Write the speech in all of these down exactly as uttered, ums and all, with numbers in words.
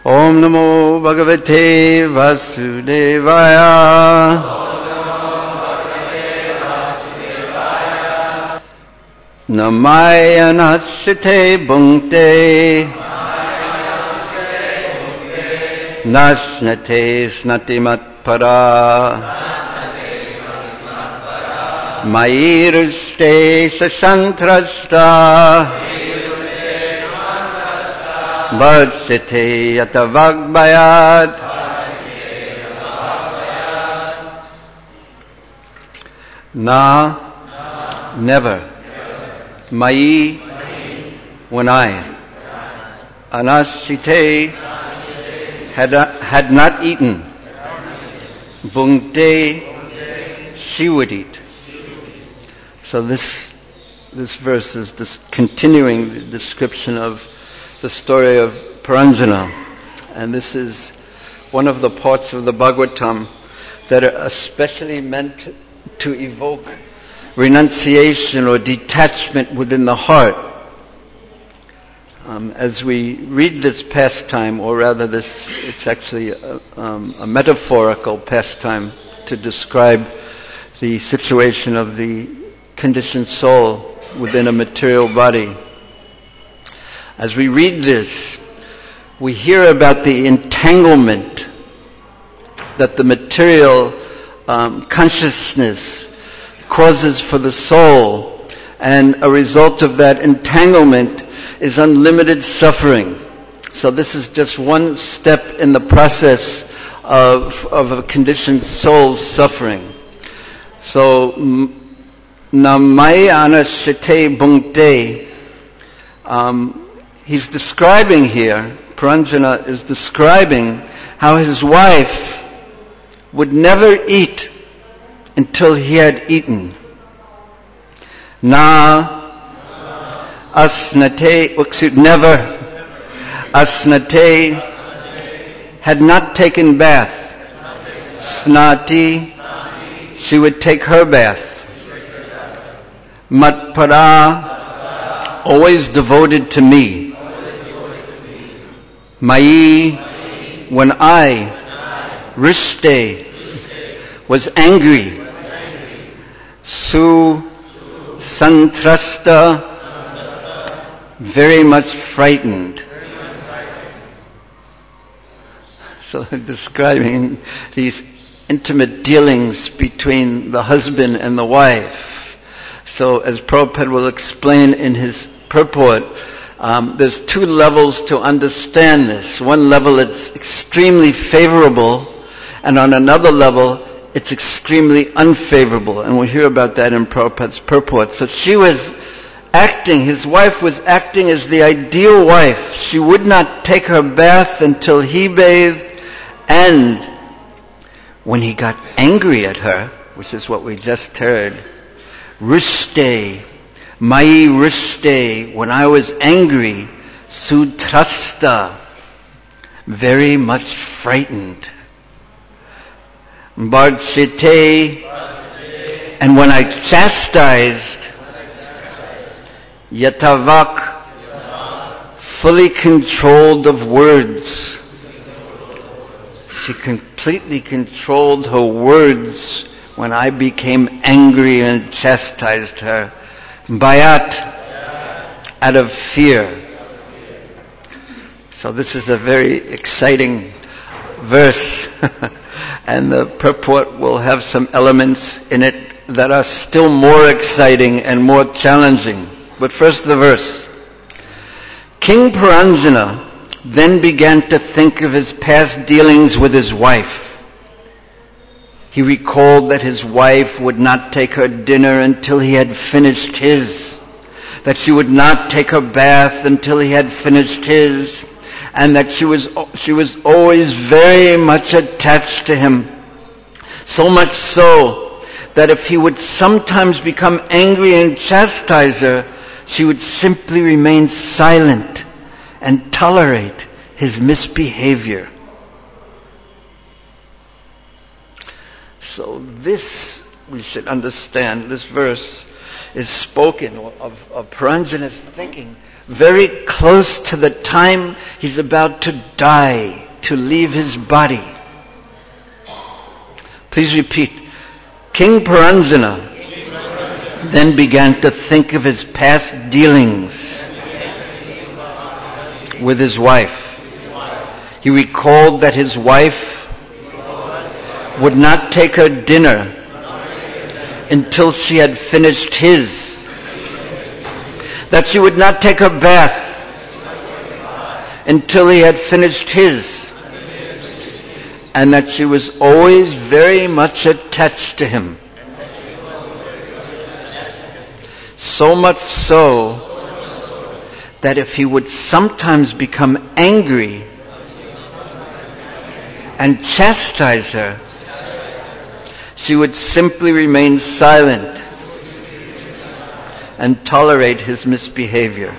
Om Namo Bhagavate Vasudevaya. Namayanasyate bhungte Nashnate snatimatpara Mayirste sasantrasta Bharsite yatavagbayat. Na, never. Mai, when I. Anasite, had, had not eaten. Bhungte, she would eat. So this this verse is this continuing the description of the story of Puranjana. And this is one of the parts of the Bhagavatam that are especially meant to evoke renunciation or detachment within the heart. Um, as we read this pastime, or rather this, it's actually a, um, a metaphorical pastime to describe the situation of the conditioned soul within a material body. As we read this, we hear about the entanglement that the material um, consciousness causes for the soul, and a result of that entanglement is unlimited suffering. So this is just one step in the process of, of a conditioned soul's suffering. So, namai anashite bhungte, um, he's describing here, Puranjana is describing how his wife would never eat until he had eaten. Na asnate, excuse, never, asnate, had not taken bath. Snati, she would take her bath. Matpara, always devoted to me. Mai, when I, Rishte, was angry. Su, santrasta, very much frightened. So describing these intimate dealings between the husband and the wife. So as Prabhupada will explain in his purport, um, there's two levels to understand this. One level it's extremely favorable, and on another level it's extremely unfavorable. And we'll hear about that in Prabhupada's purport. So she was acting, his wife was acting as the ideal wife. She would not take her bath until he bathed, and when he got angry at her, which is what we just heard, Rishte, Mai Rishte, when I was angry, Sutrasta, very much frightened. Bharchite, and when I chastised, Yatavak, fully controlled of words. She completely controlled her words when I became angry and chastised her. Bayat, out of fear. So this is a very exciting verse. And the purport will have some elements in it that are still more exciting and more challenging. But first the verse. King Puranjana then began to think of his past dealings with his wife. He recalled that his wife would not take her dinner until he had finished his, that she would not take her bath until he had finished his, and that she was she was always very much attached to him. So much so that if he would sometimes become angry and chastise her, she would simply remain silent and tolerate his misbehavior. So this, we should understand, this verse is spoken of, of Puranjana's thinking very close to the time he's about to die, to leave his body. Please repeat. King Paranjana then began to think of his past dealings with his wife. He recalled that his wife would not take her dinner until she had finished his, that she would not take her bath until he had finished his, and that she was always very much attached to him. So much so that if he would sometimes become angry and chastise her, she would simply remain silent and tolerate his misbehavior.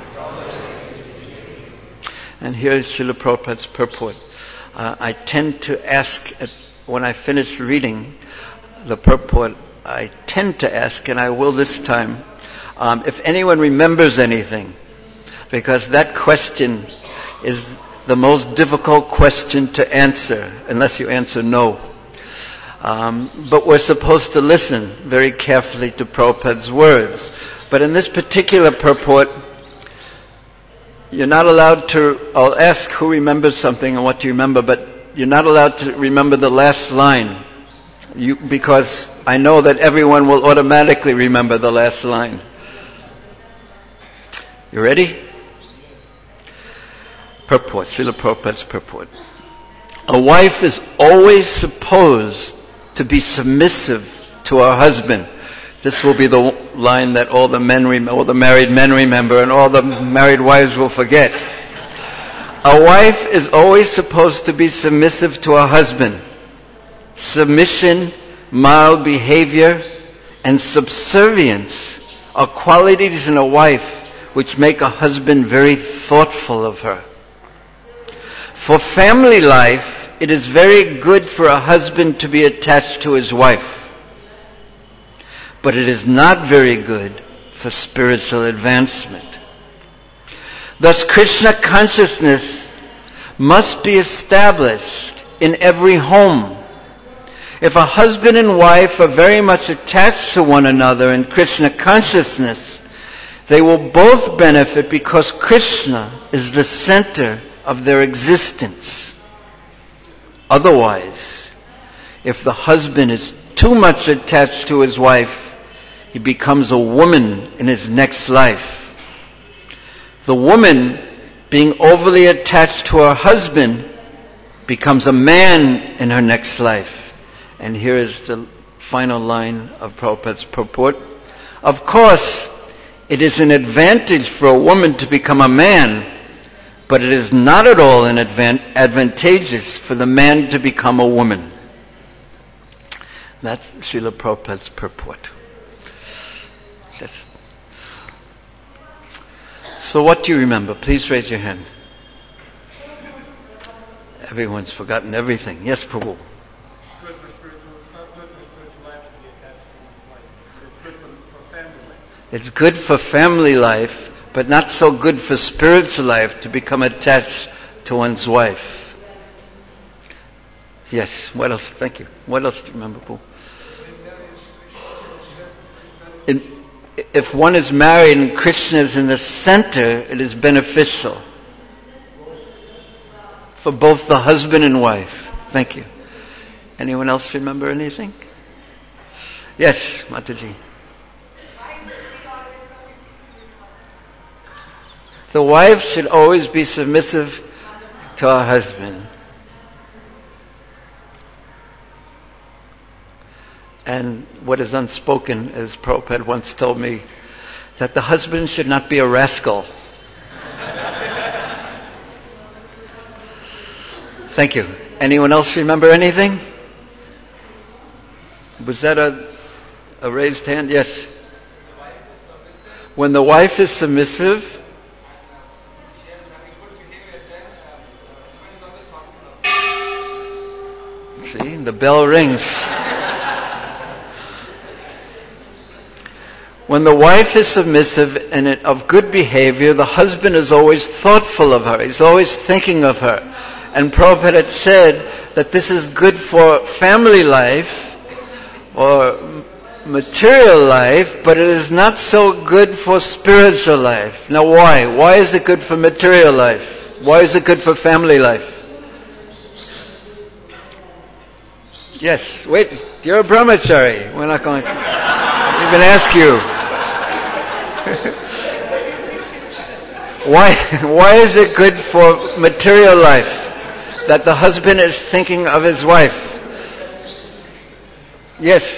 And here is Srila Prabhupada's purport. Uh, I tend to ask, at, when I finish reading the purport, I tend to ask, and I will this time, um, if anyone remembers anything, because that question is the most difficult question to answer, unless you answer no. Um, but we're supposed to listen very carefully to Prabhupada's words. But in this particular purport, you're not allowed to, I'll ask who remembers something and what do you remember, but you're not allowed to remember the last line. You, because I know that everyone will automatically remember the last line. You ready? Purport, Srila Prabhupada's purport. A wife is always supposed to be submissive to her husband. This will be the line that all the men, rem- all the married men remember, and all the married wives will forget. A wife is always supposed to be submissive to her husband. Submission, mild behavior, and subservience are qualities in a wife which make a husband very thoughtful of her. For family life, it is very good for a husband to be attached to his wife. But it is not very good for spiritual advancement. Thus, Krishna consciousness must be established in every home. If a husband and wife are very much attached to one another in Krishna consciousness, they will both benefit because Krishna is the center of their existence. Otherwise, if the husband is too much attached to his wife, he becomes a woman in his next life. The woman, being overly attached to her husband, becomes a man in her next life. And here is the final line of Prabhupada's purport. Of course, it is an advantage for a woman to become a man, but it is not at all an advan- advantageous for the man to become a woman. That's Srila Prabhupada's purport. That's... So what do you remember? Please raise your hand. Everyone's forgotten everything. Yes, Prabhu. Good for spiritual, not good for spiritual life to be attached to one's wife. It's good for, for family life. It's good for family life, but not so good for spiritual life to become attached to one's wife. Yes, what else? Thank you. What else do you remember, Paul? In, if one is married and Krishna is in the center, it is beneficial for both the husband and wife. Thank you. Anyone else remember anything? Yes, Mataji. The wife should always be submissive to her husband. And what is unspoken, as Prabhupada once told me, that the husband should not be a rascal. Thank you. Anyone else remember anything? Was that a, a raised hand? Yes. When the wife is submissive, see, the bell rings. when the wife is submissive and of good behavior, the husband is always thoughtful of her. He's always thinking of her. And Prabhupada had said that this is good for family life or material life, but it is not so good for spiritual life. Now why? Why is it good for material life? Why is it good for family life? Yes, wait, you're a brahmachari. We're not going to even ask you. Why, why is it good for material life that the husband is thinking of his wife? Yes.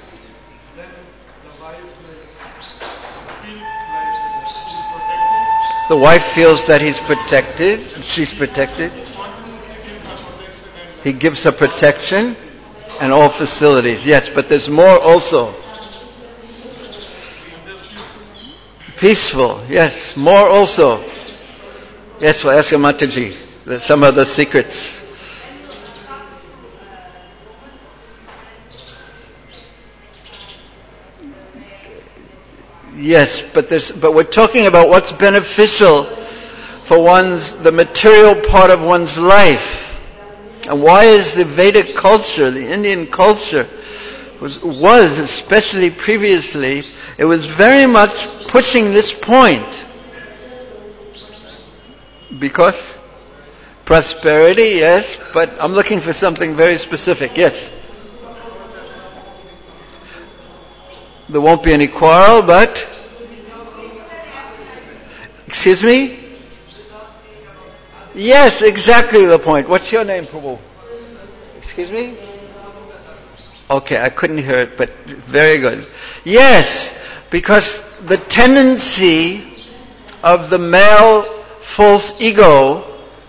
The wife feels that he's protected, she's protected. He gives her protection and all facilities. Yes, but there's more also. Peaceful, yes, more also. Yes, we'll ask Mataji some of the secrets. Yes, but there's, but we're talking about what's beneficial for one's, the material part of one's life. And why is the Vedic culture, the Indian culture, was, was especially previously, it was very much pushing this point. Because prosperity, yes, but I'm looking for something very specific. Yes. There won't be any quarrel, but... Excuse me? Yes, exactly the point. What's your name, Prabhu? Excuse me? Okay, I couldn't hear it, but very good. Yes, because the tendency of the male false ego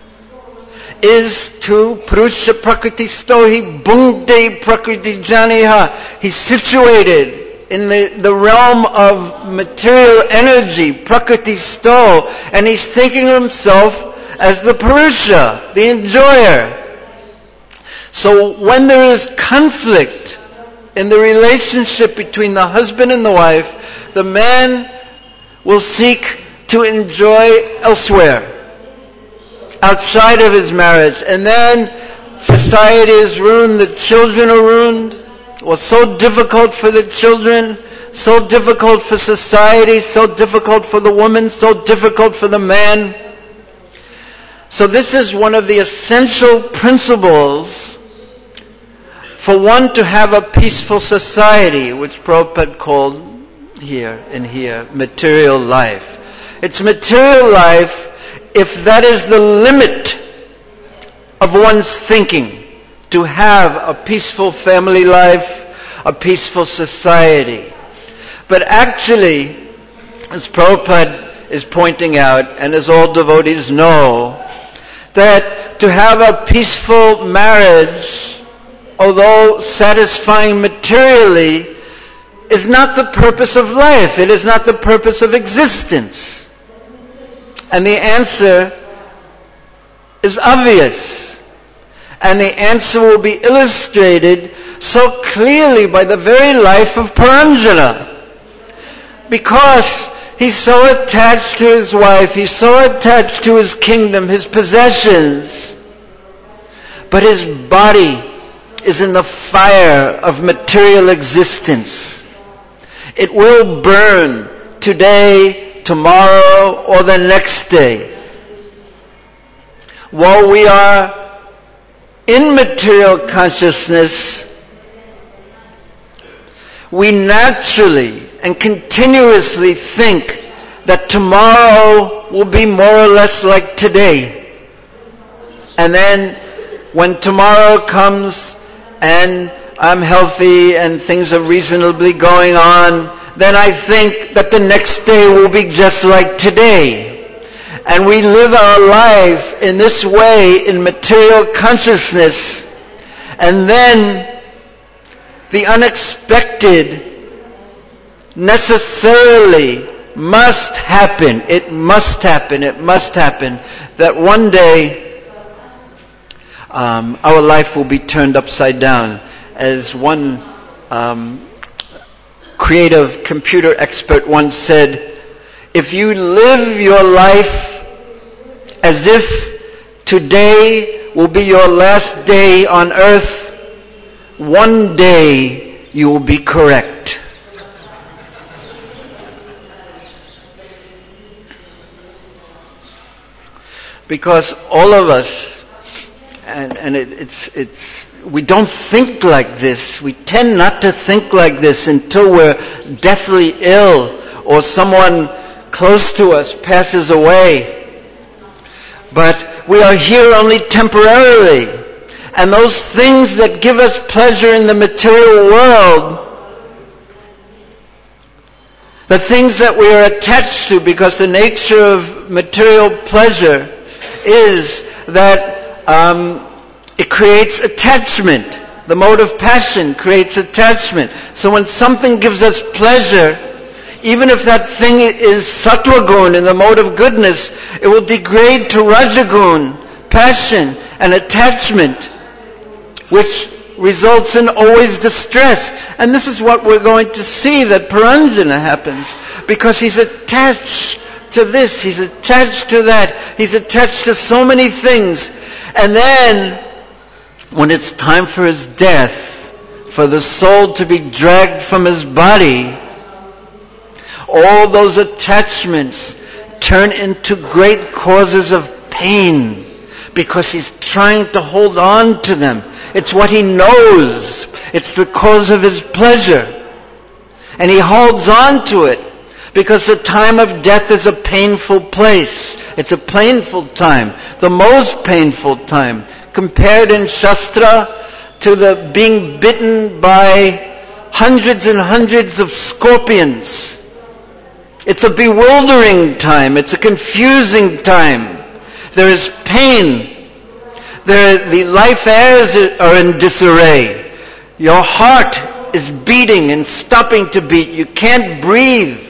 is to Purusha Prakriti Stohi Bhungte Prakriti Janiha. He's situated in the, the realm of material energy, Prakriti Sto, and he's thinking of himself as the Purusha, the enjoyer. So when there is conflict in the relationship between the husband and the wife, the man will seek to enjoy elsewhere, outside of his marriage. And then society is ruined, the children are ruined. It was so difficult for the children, so difficult for society, so difficult for the woman, so difficult for the man. So this is one of the essential principles for one to have a peaceful society, which Prabhupada called here and here, material life. It's material life if that is the limit of one's thinking. To have a peaceful family life, a peaceful society. But actually, as Prabhupada is pointing out, and as all devotees know, that to have a peaceful marriage, although satisfying materially, is not the purpose of life. It is not the purpose of existence. And the answer is obvious. And the answer will be illustrated so clearly by the very life of Puranjana. Because he's so attached to his wife, he's so attached to his kingdom, his possessions. But his body is in the fire of material existence. It will burn today, tomorrow, or the next day. While we are in material consciousness, we naturally and continuously think that tomorrow will be more or less like today. And then when tomorrow comes and I'm healthy and things are reasonably going on, then I think that the next day will be just like today. And we live our life in this way in material consciousness. And then the unexpected necessarily must happen. It must happen. It must happen. That one day um, our life will be turned upside down. As one um, creative computer expert once said, if you live your life as if today will be your last day on earth, one day you will be correct. Because all of us, and, and it, it's, it's, we don't think like this. We tend not to think like this until we're deathly ill or someone close to us passes away. But we are here only temporarily. And those things that give us pleasure in the material world, the things that we are attached to, because the nature of material pleasure is that um, it creates attachment. The mode of passion creates attachment. So when something gives us pleasure, even if that thing is sattva-gun in the mode of goodness, it will degrade to rajagun, passion and attachment, which results in always distress. And this is what we're going to see that Paranjana happens, because he's attached to this, he's attached to that, he's attached to so many things. And then, when it's time for his death, for the soul to be dragged from his body, all those attachments turn into great causes of pain, because he's trying to hold on to them. It's what he knows. It's the cause of his pleasure. And he holds on to it, because the time of death is a painful place. It's a painful time, the most painful time, compared in Shastra to the being bitten by hundreds and hundreds of scorpions. It's a bewildering time. It's a confusing time. There is pain. There, the life airs are in disarray. Your heart is beating and stopping to beat. You can't breathe.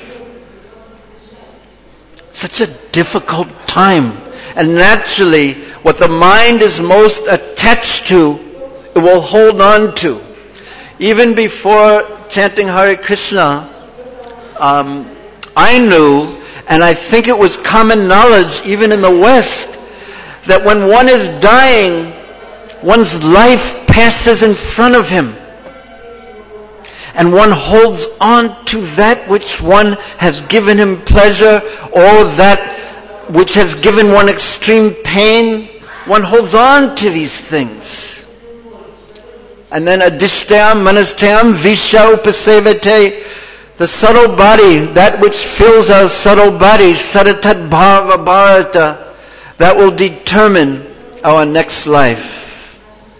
Such a difficult time. And naturally, what the mind is most attached to, it will hold on to. Even before chanting Hare Krishna, um, I knew, and I think it was common knowledge even in the West, that when one is dying, one's life passes in front of him. And one holds on to that which one has given him pleasure, or that which has given one extreme pain. One holds on to these things. And then adishtyam manastyam visha upasevate, the subtle body, that which fills our subtle body, saratat bhava bharata, that will determine our next life.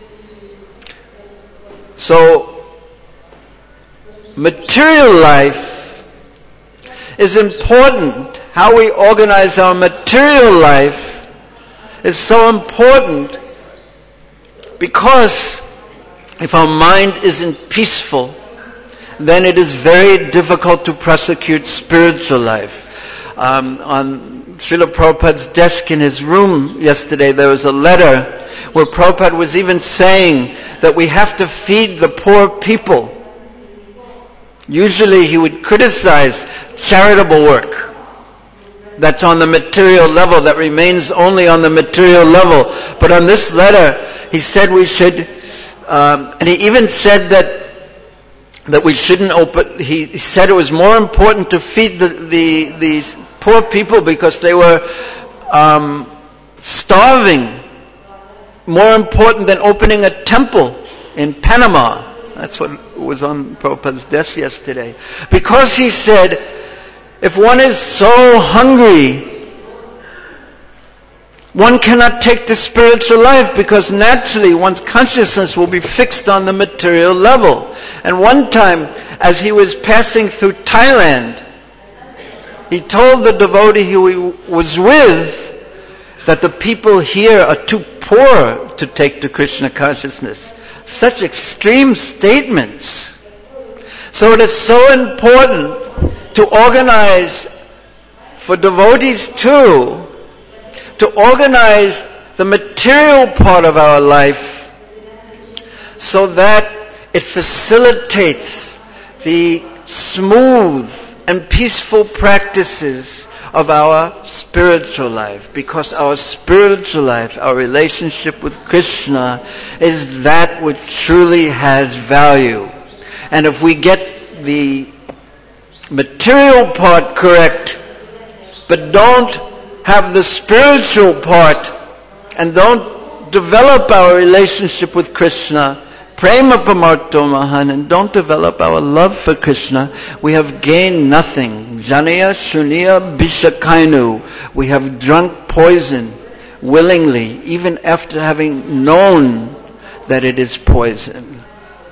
So, material life is important. How we organize our material life is so important, because if our mind isn't peaceful, then it is very difficult to prosecute spiritual life. Um, on Srila Prabhupada's desk in his room yesterday, there was a letter where Prabhupada was even saying that we have to feed the poor people. Usually he would criticize charitable work that's on the material level, that remains only on the material level. But on this letter, he said we should, um, and he even said that that we shouldn't open, he, he said it was more important to feed the, the these poor people because they were um, starving, more important than opening a temple in Panama. That's what was on Prabhupada's desk yesterday. Because he said, if one is so hungry, one cannot take to spiritual life, because naturally one's consciousness will be fixed on the material level. And one time, as he was passing through Thailand, he told the devotee he was with that the people here are too poor to take to Krishna consciousness. Such extreme statements. So it is so important to organize for devotees too, to organize the material part of our life so that it facilitates the smooth and peaceful practices of our spiritual life, because our spiritual life, our relationship with Krishna, is that which truly has value. And if we get the material part correct, but don't have the spiritual part, and don't develop our relationship with Krishna, Prema Pamarto Mahan, and don't develop our love for Krishna, we have gained nothing. Janaya Shuniya Bishakainu. We have drunk poison willingly, even after having known that it is poison.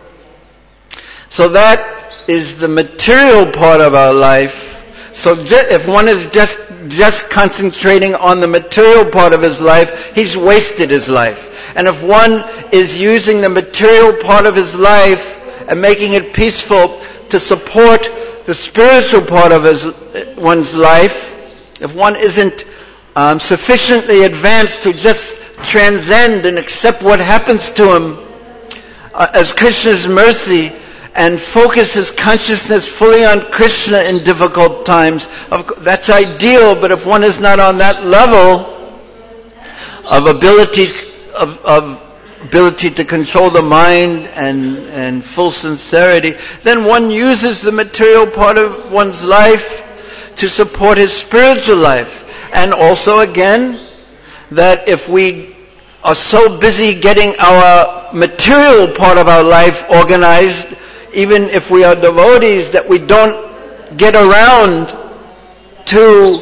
So that is the material part of our life. So if one is just, just concentrating on the material part of his life, he's wasted his life. And if one is using the material part of his life and making it peaceful to support the spiritual part of his, one's life, if one isn't um, sufficiently advanced to just transcend and accept what happens to him uh, as Krishna's mercy, and focus his consciousness fully on Krishna in difficult times, of, that's ideal. But if one is not on that level of ability Of, of ability to control the mind and, and full sincerity, then one uses the material part of one's life to support his spiritual life. And also again, that if we are so busy getting our material part of our life organized, even if we are devotees, that we don't get around to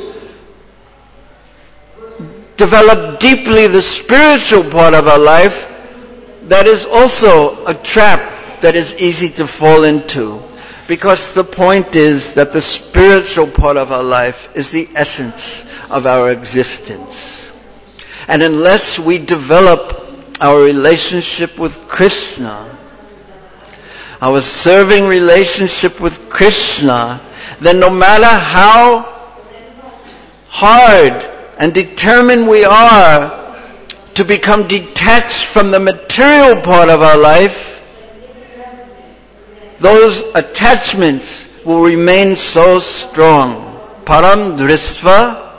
develop deeply the spiritual part of our life, that is also a trap that is easy to fall into. Because the point is that the spiritual part of our life is the essence of our existence. And unless we develop our relationship with Krishna, our serving relationship with Krishna, then no matter how hard and determined we are to become detached from the material part of our life, those attachments will remain so strong. Param dristva,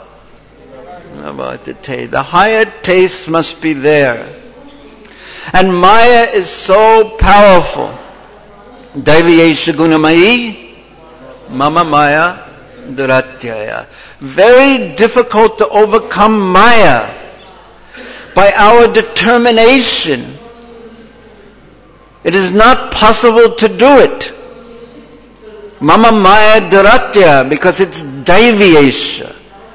the higher taste must be there. And Maya is so powerful. Daiviyesha gunamayi, mama Maya duratyaya. Very difficult to overcome Maya by our determination. It is not possible to do it. Mama Maya Duratya, because it's Daiviyesha.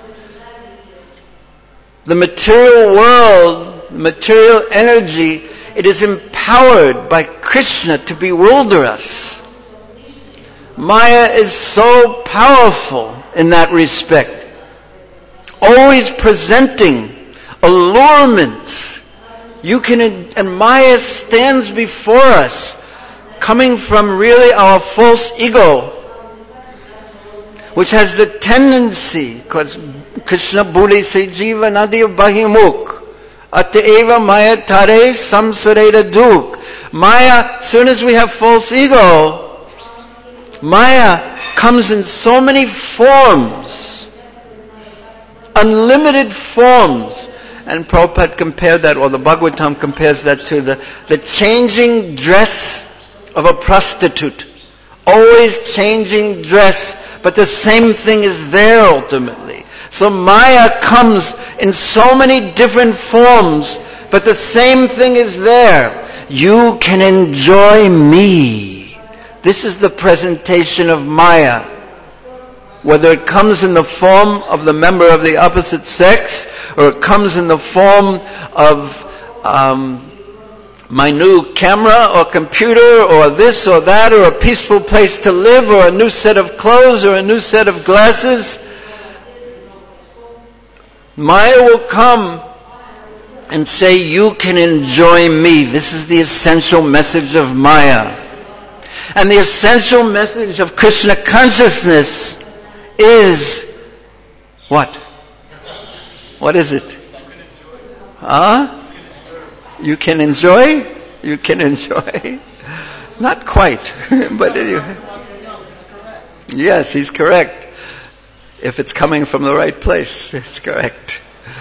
The material world, the material energy, it is empowered by Krishna to bewilder us. Maya is so powerful in that respect, always presenting allurements. You can, and Maya stands before us, coming from really our false ego, which has the tendency, because Krishna Bhuli se jiva nadi bahimuk, ataeva Maya tare samsareda duk. Maya, as soon as we have false ego, Maya comes in so many forms, unlimited forms. And Prabhupada compared that, or the Bhagavatam compares that to the, the changing dress of a prostitute. Always changing dress, but the same thing is there ultimately. So Maya comes in so many different forms, but the same thing is there. You can enjoy me. This is the presentation of Maya. Whether it comes in the form of the member of the opposite sex, or it comes in the form of um, my new camera or computer, or this or that, or a peaceful place to live, or a new set of clothes, or a new set of glasses, Maya will come and say, you can enjoy me. This is the essential message of Maya. And the essential message of Krishna consciousness is what? What is it? Huh? You can enjoy? You can enjoy? Not quite. But anyway. Yes, he's correct. If it's coming from the right place, it's correct.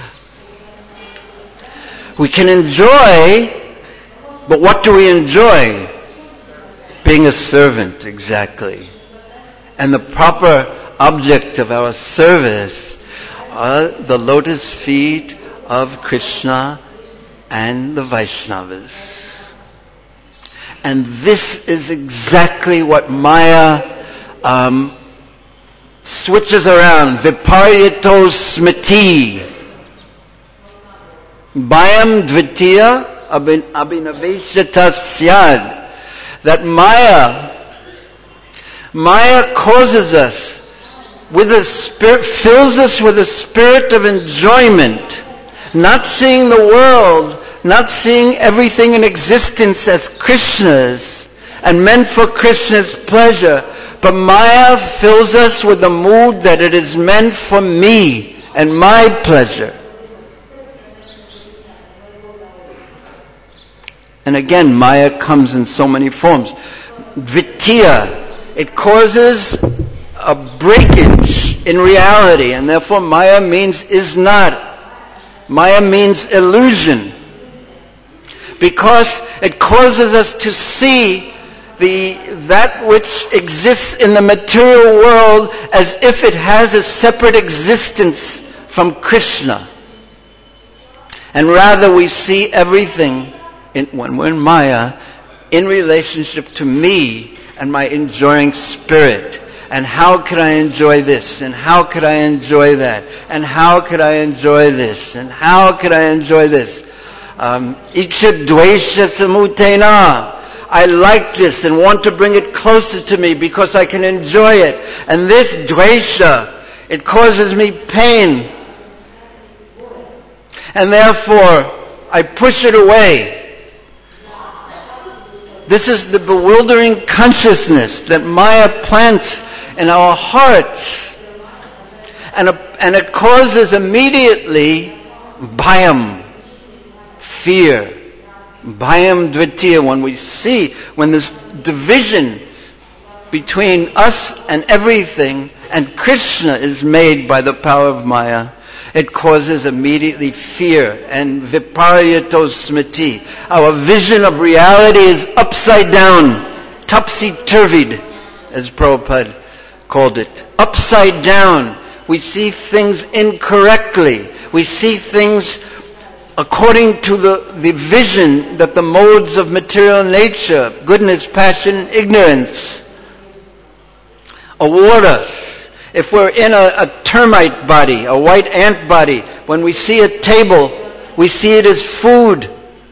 We can enjoy, but what do we enjoy? Being a servant, exactly. And the proper object of our service are the lotus feet of Krishna and the Vaishnavas. And this is exactly what Maya um, switches around. Viparyato smriti. Bhayam dvitiya abhinaveshata syad. That Maya, Maya causes us with a spirit, fills us with a spirit of enjoyment, not seeing the world, not seeing everything in existence as Krishna's and meant for Krishna's pleasure, but Maya fills us with the mood that it is meant for me and my pleasure. And again, Maya comes in so many forms. Vitya, it causes a breakage in reality, and therefore Maya means is not. Maya means illusion. Because it causes us to see the that which exists in the material world as if it has a separate existence from Krishna. And rather we see everything, in, when we're in Maya, in relationship to me and my enjoying spirit. And how could I enjoy this? And how could I enjoy that? And how could I enjoy this? And how could I enjoy this? Um, Icha dvesha samutena. I like this and want to bring it closer to me because I can enjoy it. And this dvesha, it causes me pain. And therefore, I push it away. This is the bewildering consciousness that Maya plants in our hearts. And, a, and it causes immediately bhayam, fear. Bhayam dvitiya, when we see, when this division between us and everything and Krishna is made by the power of Maya, it causes immediately fear and viparyato smriti. Our vision of reality is upside down, topsy-turvied, as Prabhupada called it. Upside down. We see things incorrectly. We see things according to the, the vision that the modes of material nature, goodness, passion, and ignorance, award us. If we're in a, a termite body, a white ant body, when we see a table, we see it as food.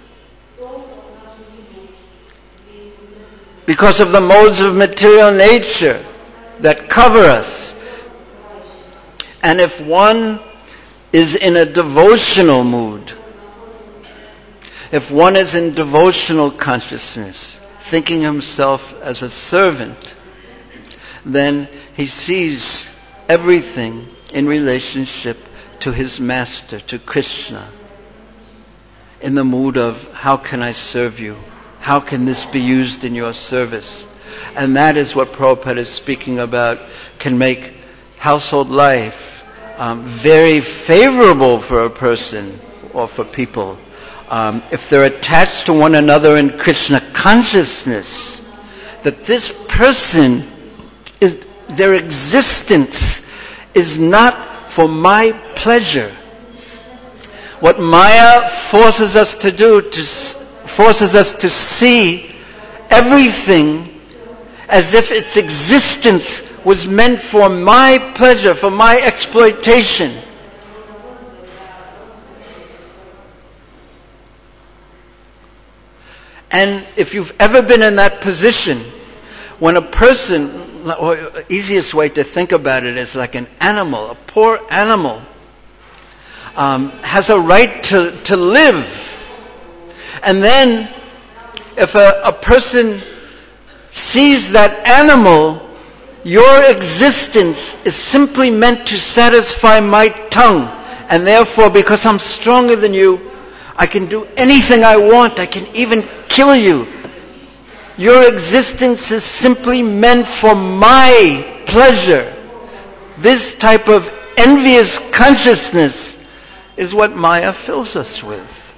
Because of the modes of material nature that cover us. And if one is in a devotional mood, if one is in devotional consciousness, thinking himself as a servant, then he sees everything in relationship to his master, to Krishna, in the mood of, how can I serve you? How can this be used in your service? And that is what Prabhupada is speaking about, can make household life um, very favorable for a person or for people. Um, if they're attached to one another in Krishna consciousness, that this person, is their existence is not for my pleasure. What Maya forces us to do, to, forces us to see everything as if its existence was meant for my pleasure, for my exploitation. And if you've ever been in that position, when a person, or the easiest way to think about it is like an animal, a poor animal, um, has a right to, to live. And then, if a, a person sees that animal, your existence is simply meant to satisfy my tongue. And therefore, because I'm stronger than you, I can do anything I want. I can even kill you. Your existence is simply meant for my pleasure. This type of envious consciousness is what Maya fills us with.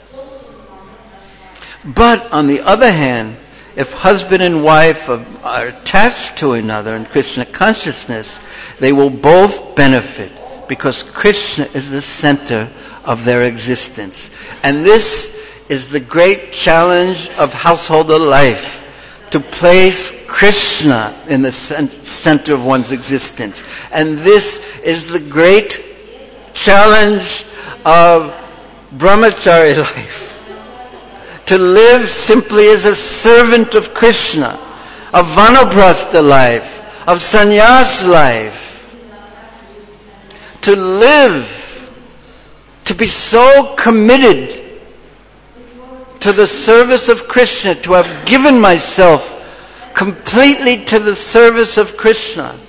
But on the other hand, if husband and wife are, are attached to another in Krishna consciousness, they will both benefit because Krishna is the center of their existence. And this is the great challenge of householder life, to place Krishna in the center of one's existence. And this is the great challenge of brahmachari life, to live simply as a servant of Krishna, of vanaprastha life, of sannyas life, to live, to be so committed to the service of Krishna, to have given myself completely to the service of Krishna.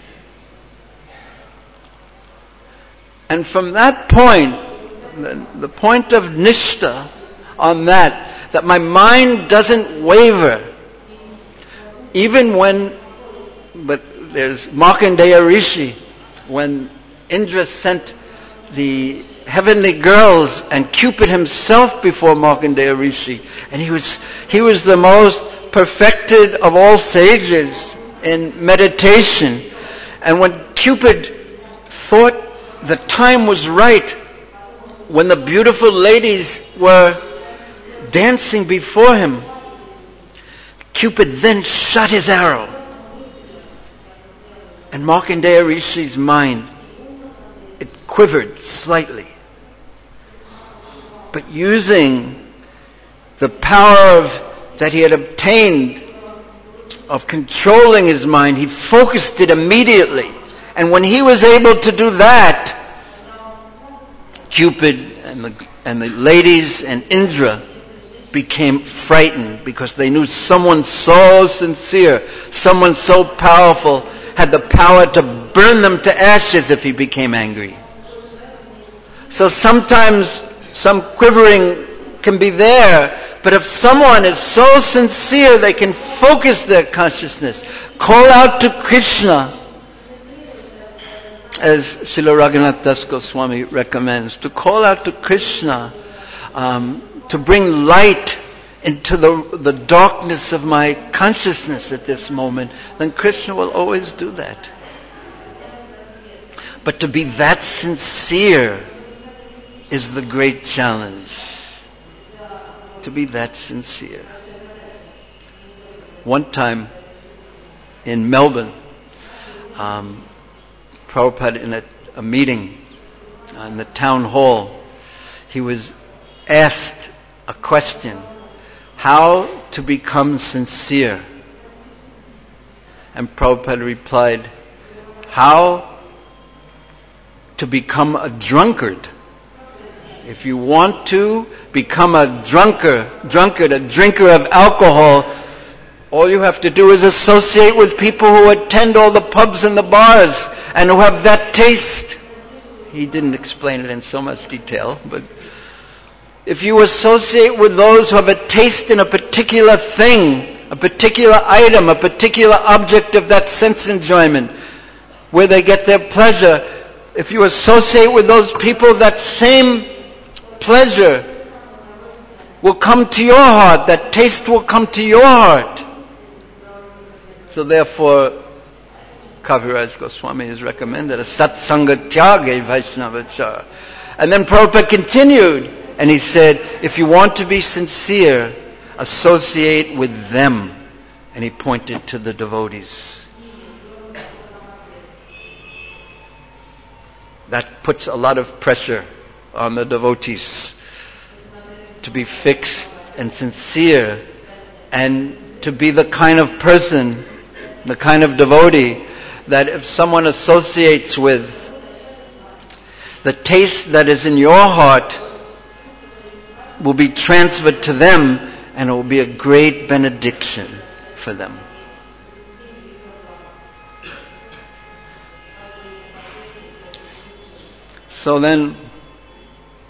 And from that point, the, the point of nishtha on that, that my mind doesn't waver, even when, but there's Markandeya Rishi, when Indra sent the heavenly girls and Cupid himself before Markandeya Rishi, and he was he was the most perfected of all sages in meditation. And when Cupid thought the time was right, when the beautiful ladies were dancing before him, Cupid then shot his arrow, and Markandeya Rishi's mind, it quivered slightly. But using the power of, that he had obtained of controlling his mind, he focused it immediately. And when he was able to do that, Cupid and the, and the ladies and Indra became frightened because they knew someone so sincere, someone so powerful, had the power to burn them to ashes if he became angry. So sometimes some quivering can be there, but if someone is so sincere, they can focus their consciousness, call out to Krishna, as Srila Raghunath Das Goswami recommends, to call out to Krishna, um, to bring light into the, the darkness of my consciousness at this moment, then Krishna will always do that. But to be that sincere is the great challenge. To be that sincere. One time in Melbourne, um, Prabhupada in a, a meeting in the town hall, he was asked a question, how to become sincere? And Prabhupada replied, how to become a drunkard. If you want to become a drunkard, drunkard, a drinker of alcohol, all you have to do is associate with people who attend all the pubs and the bars and who have that taste. He didn't explain it in so much detail, but if you associate with those who have a taste in a particular thing, a particular item, a particular object of that sense enjoyment, where they get their pleasure, if you associate with those people, that same pleasure will come to your heart, that taste will come to your heart. So therefore, Kaviraj Goswami has recommended a satsanga tyage Vaishnavachara. And then Prabhupada continued, and he said, if you want to be sincere, associate with them. And he pointed to the devotees. That puts a lot of pressure on the devotees to be fixed and sincere and to be the kind of person, the kind of devotee that if someone associates with, the taste that is in your heart will be transferred to them and it will be a great benediction for them. So then,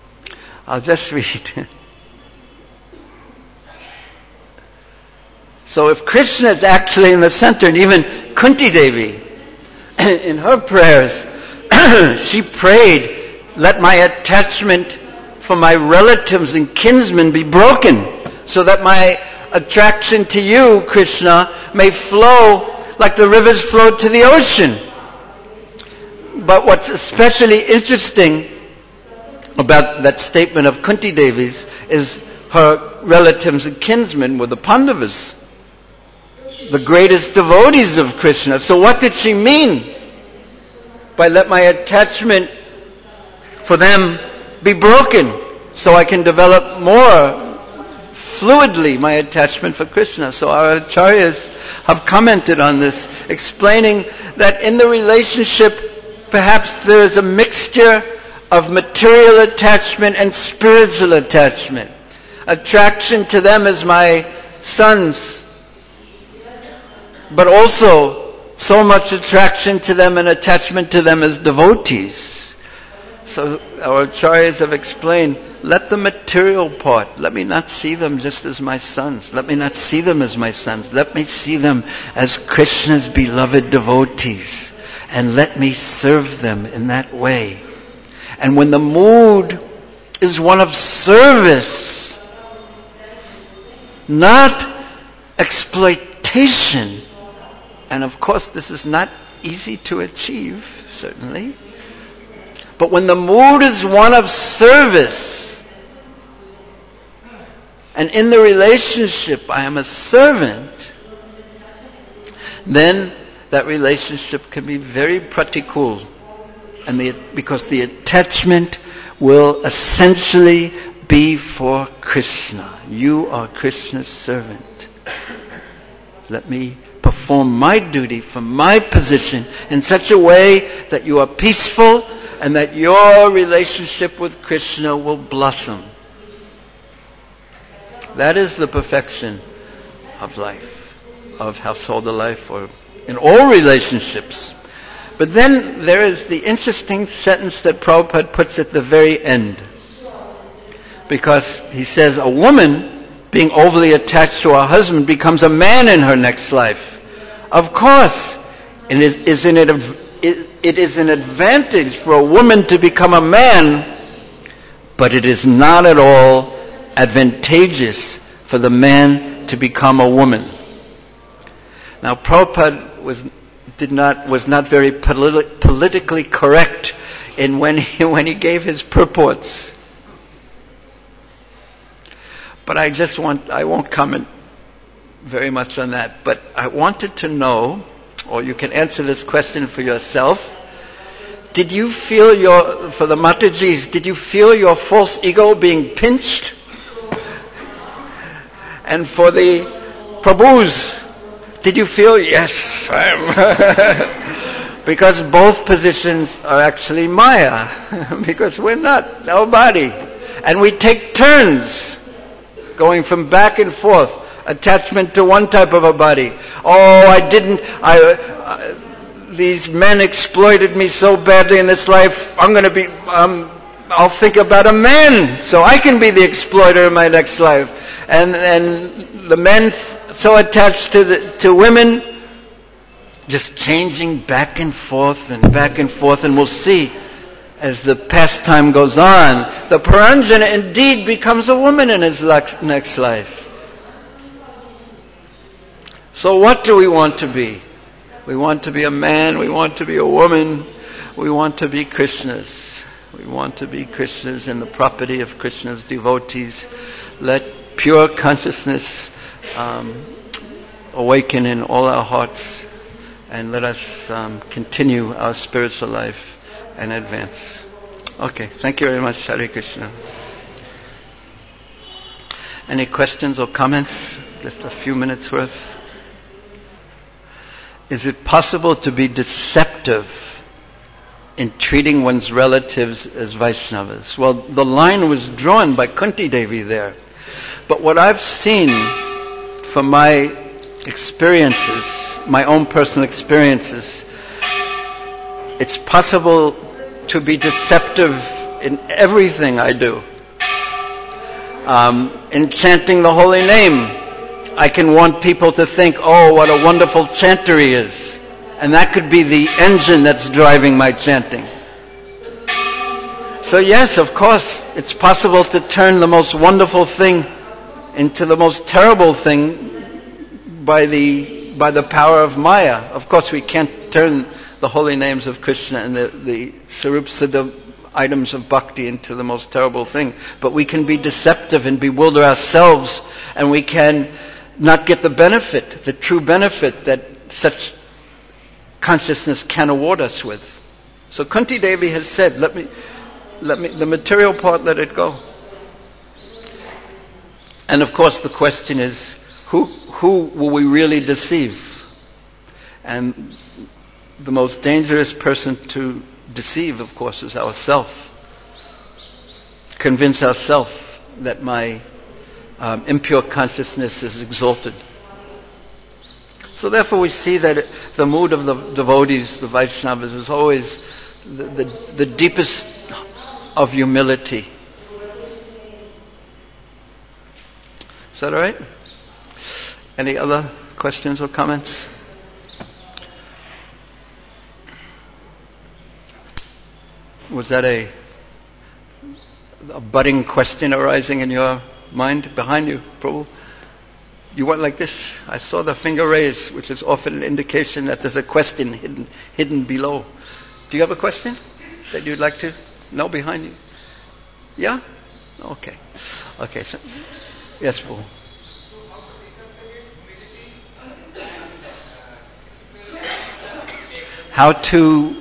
I'll just read. So if Krishna is actually in the center, and even Kunti Devi, in her prayers, she prayed, let my attachment for my relatives and kinsmen be broken, so that my attraction to you, Krishna, may flow like the rivers flow to the ocean. But what's especially interesting about that statement of Kunti Devi's is her relatives and kinsmen were the Pandavas, the greatest devotees of Krishna. So what did she mean by let my attachment for them be broken so I can develop more fluidly my attachment for Krishna? So our acharyas have commented on this, explaining that in the relationship perhaps there is a mixture of material attachment and spiritual attachment. Attraction to them as my sons, but also so much attraction to them and attachment to them as devotees. So our acharyas have explained, let the material part, let me not see them just as my sons. Let me not see them as my sons. Let me see them as Krishna's beloved devotees. And let me serve them in that way. And when the mood is one of service, not exploitation, and of course this is not easy to achieve, certainly, but when the mood is one of service, and in the relationship I am a servant, then that relationship can be very pratikul, and the, because the attachment will essentially be for Krishna. You are Krishna's servant. Let me perform my duty from my position in such a way that you are peaceful and that your relationship with Krishna will blossom. That is the perfection of life, of household life, or in all relationships. But then there is the interesting sentence that Prabhupada puts at the very end. Because he says a woman being overly attached to her husband becomes a man in her next life. Of course, it is, isn't it, a, it, it is an advantage for a woman to become a man, but it is not at all advantageous for the man to become a woman. Now, Prabhupada was did not was not very politi- politically correct in when he, when he gave his purports. But I just want I won't comment very much on that. But I wanted to know, or you can answer this question for yourself. Did you feel your for the Matajis? Did you feel your false ego being pinched? And for the Prabhus, did you feel, yes, I am? Because both positions are actually Maya. Because we're not, nobody. And we take turns going from back and forth. Attachment to one type of a body. Oh, I didn't, I, uh, these men exploited me so badly in this life, I'm going to be, um, I'll think about a man so I can be the exploiter in my next life. And, and the men so attached to the, to women, just changing back and forth and back and forth, and we'll see as the pastime goes on, the Paranjana indeed becomes a woman in his next life. So what do we want to be? We want to be a man, we want to be a woman, we want to be Krishna's. We want to be Krishna's and the property of Krishna's devotees. Let pure consciousness um, awaken in all our hearts, and let us um, continue our spiritual life and advance. Okay, thank you very much. Hare Krishna. Any questions or comments? Just a few minutes worth. Is it possible to be deceptive in treating one's relatives as Vaishnavas? Well, the line was drawn by Kunti Devi there. But what I've seen from my experiences, my own personal experiences, it's possible to be deceptive in everything I do. Um, in chanting the holy name, I can want people to think, oh, what a wonderful chanter he is. And that could be the engine that's driving my chanting. So yes, of course, it's possible to turn the most wonderful thing into the most terrible thing by the by the power of Maya. Of course, we can't turn the holy names of Krishna and the, the Sarup Siddha items of bhakti into the most terrible thing. But we can be deceptive and bewilder ourselves, and we can not get the benefit, the true benefit that such consciousness can award us with. So Kunti Devi has said, let me, let me, the material part, let it go. And of course the question is, who, who will we really deceive? And the most dangerous person to deceive, of course, is ourself. Convince ourselves that my um, impure consciousness is exalted. So therefore we see that the mood of the devotees, the Vaishnavas, is always the, the, the deepest of humility. Is that all right? Any other questions or comments? Was that a, a budding question arising in your mind behind you, Prabhu? You went like this. I saw the finger raised, which is often an indication that there's a question hidden hidden below. Do you have a question that you'd like to know behind you? Yeah? Okay. Okay. So, yes, Prabhu. How to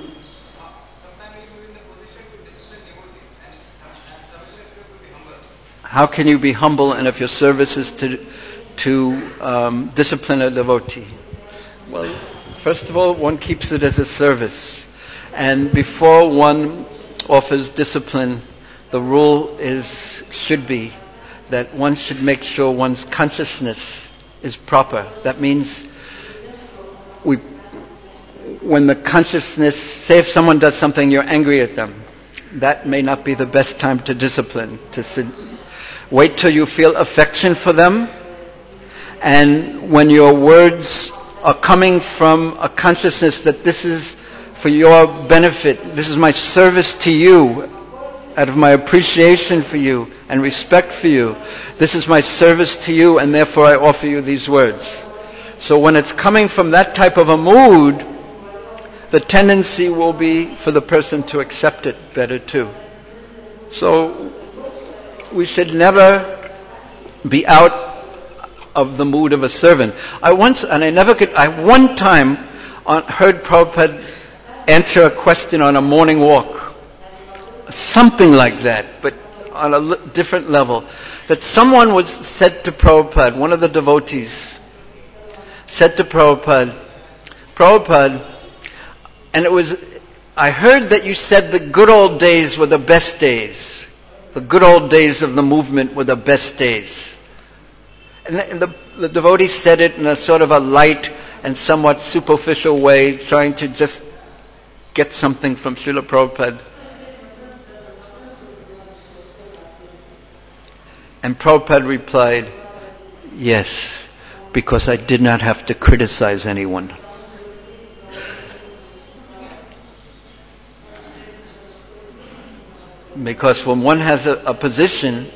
How can you be humble, and if your service is to to um, discipline a devotee? Well, first of all, one keeps it as a service, and before one offers discipline, the rule is should be that one should make sure one's consciousness is proper. That means we, when the consciousness, say if someone does something, you're angry at them, that may not be the best time to discipline. To sit, wait till you feel affection for them, and when your words are coming from a consciousness that this is for your benefit, this is my service to you, out of my appreciation for you and respect for you, this is my service to you, and therefore I offer you these words. So when it's coming from that type of a mood, the tendency will be for the person to accept it better too. So we should never be out of the mood of a servant. I once, and I never could, I one time on, heard Prabhupada answer a question on a morning walk. Something like that, but on a li- different level. That someone was said to Prabhupada, one of the devotees, said to Prabhupada, Prabhupada, and it was, I heard that you said the good old days were the best days. The good old days of the movement were the best days. And the, and the, the devotee said it in a sort of a light and somewhat superficial way, trying to just get something from Srila Prabhupada. And Prabhupada replied, yes, because I did not have to criticize anyone. Because when one has a, a position,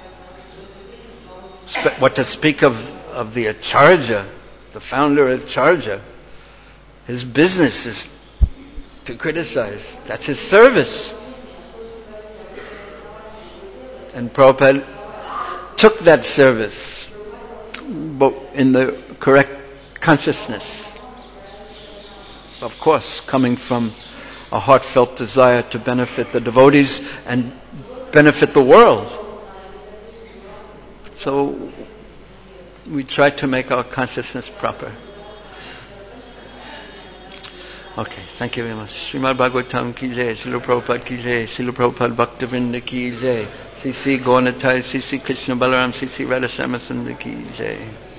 sp- what to speak of, of the Acharya, the founder Acharya, his business is to criticize. That's his service. And Prabhupada took that service, but in the correct consciousness. Of course, coming from a heartfelt desire to benefit the devotees and benefit the world. So we try to make our consciousness proper. Okay, thank you very much. Srimad Bhagavatam ki jai, Srila Prabhupada ki jai, Srila Prabhupada Bhaktivinoda ki jai, C C Gauranatai, C C Krishna Balaram, C C Radha Shyamasundar ki jai.